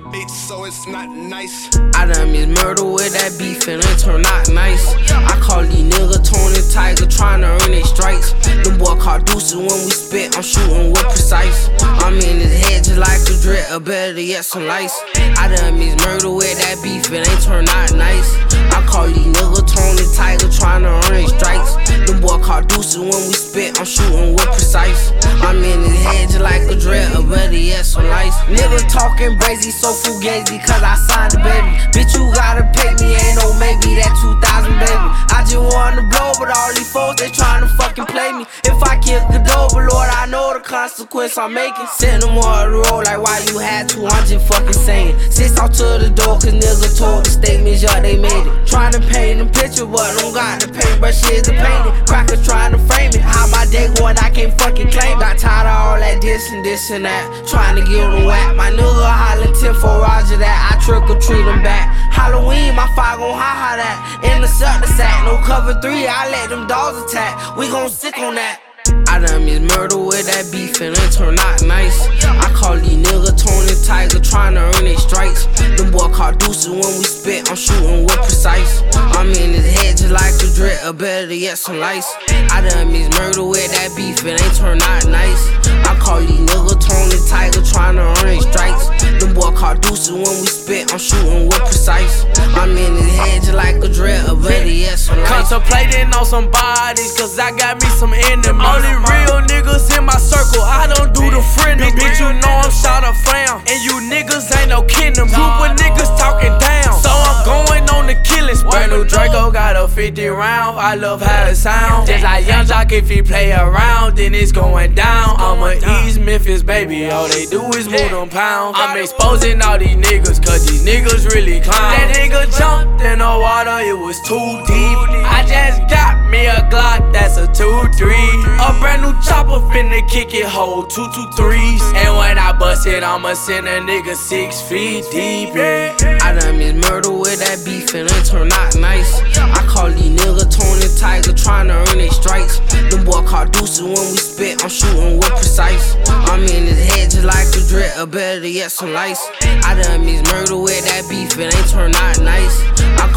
bitch, so it's not nice. I done miss murder with that beef and it turned out nice. I call these niggas Tony Tiger tryna earn they stripes. Them boy call deuces when we spit, I'm shooting with precise. I'm in his head just like a dread, or better yet some lice. I done miss murder with that beef and it turned out nice. I call these niggas Tony Tiger tryna earn they stripes. Them boy call deuces when we spit, I'm shooting with precise. I'm in his head just like a dread, or better yet some lice. Niggas talking brazy, so fugazi, cause I signed the baby. Bitch, you gotta pay me, ain't no maybe that 2,000 baby. I just wanna blow, but all these folks, they tryna fucking play me. If I kill Godot, Lord, I know the consequence I'm making. Send them on the road like why you had to, I'm just fucking saying. Sits out to the door, cause niggas told the statements, yeah, they made it. Tryna paint a picture, but don't got the paintbrush, here's the painting. Crackers tryna frame it, how my day going, I can't fucking claim it. Got tired of all that this and that, tryna give them whack. My nigga hollin' 10 for Roger that, I trick or treat them back. Halloween, my fire gon' ha-ha that. Intercept the sack, no cover 3, I let them dogs attack. We gon' sick on that. I done miss murder with that beef and it turned out nice. I call these niggas Tony Tiger tryna earn they stripes. Them boy call deuces when we spit, I'm shooting with precise. I'm in his head just like a dread, or better yet some lice. I done miss murder with that beef and it turned out nice. I call these niggas Tony Tiger tryna earn they stripes. Them boy call deuces when we spit, I'm shooting with precise. I'm in his head just like a dread, or better yet some lice. Contemplating on some bodies, cause I got me some enemies. Only real niggas in my circle, I don't do the friendly. Bitch, you know I'm shot up fam, and you niggas ain't no kin to me. Group of niggas talking down, so I'm going on the killing spree. Brand new Draco got a 50 round, I love how it sound. Just like Young Jock, if he play around, then it's going down. I'ma East Memphis, baby, all they do is move them pounds. I'm exposing all these niggas, cause these niggas really clown. That nigga jumped in the water, it was too deep. I just got me a Glock, that's a 2-3. A brand new chopper finna kick it, hold 2-2-3s. And when I bust it, I'ma send a nigga 6 feet deep, yeah. I done miss murder with that beef and it turned out nice. I call these niggas Tony Tiger tryna earn they stripes. Them boy call deuces when we spit, I'm shooting with precise. I'm in his head just like a dread, or better yet some lice. I done miss murder with that beef and it turned out nice. I